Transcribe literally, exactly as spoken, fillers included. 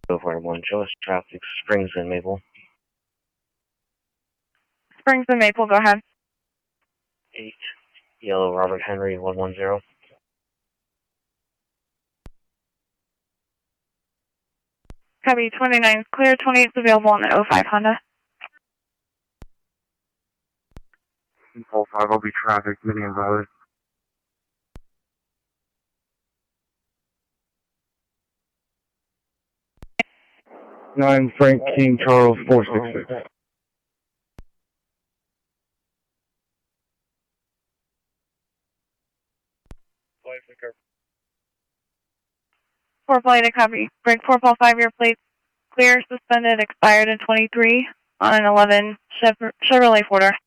Go for one. Show us traffic. Springs and Maple. Springs and Maple, go ahead. eight. Yellow Robert Henry one one zero. Copy, twenty-nine is clear, twenty-eight is available on the oh five Honda. oh five, I'll be traffic, medium valid. nine Frank King Charles four six six. four plate, copy. Break four Paul five year plate, clear, suspended, expired in twenty-three on an eleven Chevrolet Forder.